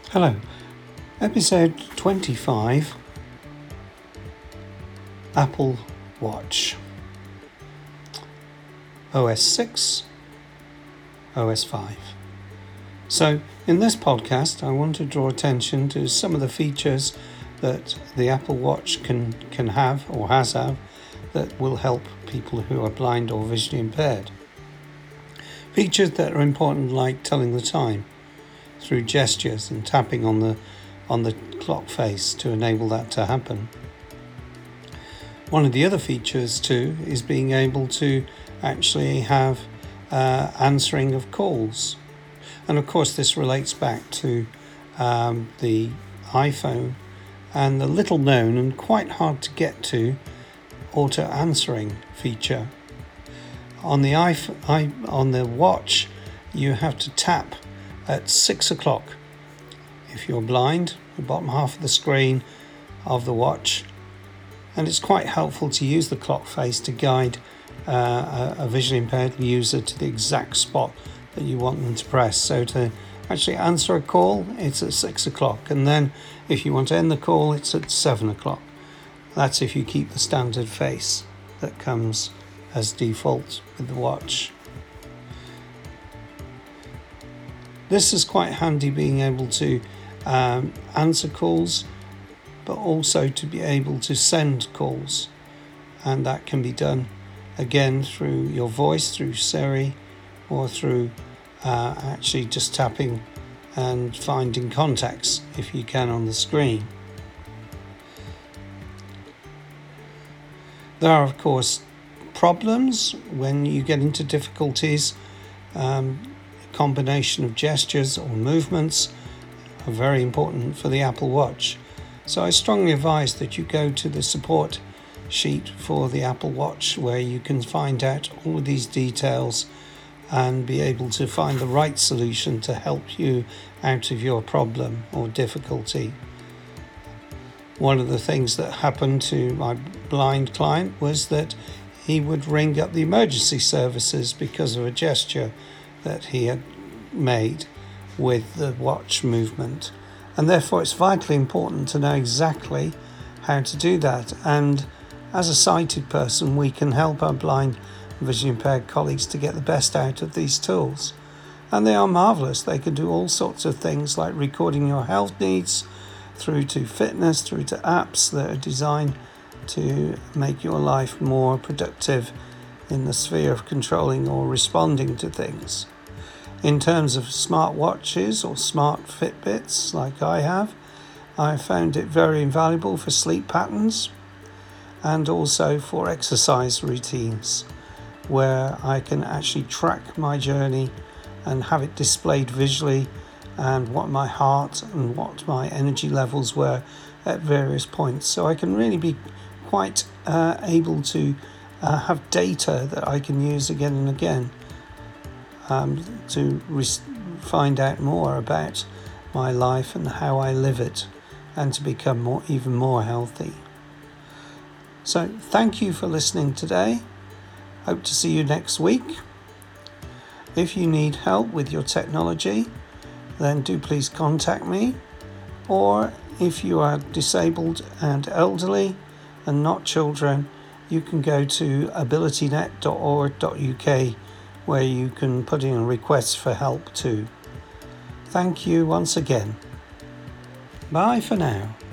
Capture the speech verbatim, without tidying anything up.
Hello, episode twenty-five, Apple Watch, O S six, O S five. So in this podcast I want to draw attention to some of the features that the Apple Watch can, can have or has have that will help people who are blind or visually impaired. Features that are important, like telling the time through gestures and tapping on the on the clock face to enable that to happen. One of the other features too is being able to actually have uh, answering of calls, and of course this relates back to um, the iPhone and the little known and quite hard to get to auto answering feature. On the iPhone, on the watch, you have to tap at six o'clock. If you're blind, the bottom half of the screen of the watch, and it's quite helpful to use the clock face to guide uh, a, a visually impaired user to the exact spot that you want them to press. So to actually answer a call, it's at six o'clock, and then if you want to end the call, it's at seven o'clock. That's if you keep the standard face that comes as default with the watch. This is quite handy, being able to um, answer calls, but also to be able to send calls. And that can be done again through your voice, through Siri, or through uh, actually just tapping and finding contacts if you can on the screen. There are, of course, problems when you get into difficulties. Um, combination of gestures or movements are very important for the Apple Watch. So I strongly advise that you go to the support sheet for the Apple Watch, where you can find out all of these details and be able to find the right solution to help you out of your problem or difficulty. One of the things that happened to my blind client was that he would ring up the emergency services because of a gesture that he had made with the watch movement, and therefore it's vitally important to know exactly how to do that. And as a sighted person, we can help our blind and visually impaired colleagues to get the best out of these tools, and they are marvellous. They can do all sorts of things like recording your health needs, through to fitness, through to apps that are designed to make your life more productive in the sphere of controlling or responding to things. In terms of smart watches or smart Fitbits like I have, I found it very invaluable for sleep patterns and also for exercise routines, where I can actually track my journey and have it displayed visually, and what my heart and what my energy levels were at various points. So I can really be quite uh, able to uh, have data that I can use again and again um, to re- find out more about my life and how I live it, and to become more, even more healthy. So thank you for listening today. Hope to see you next week. If you need help with your technology, then do please contact me. Or if you are disabled and elderly and not children, you can go to ability net dot org dot U K, where you can put in a request for help too. Thank you once again. Bye for now.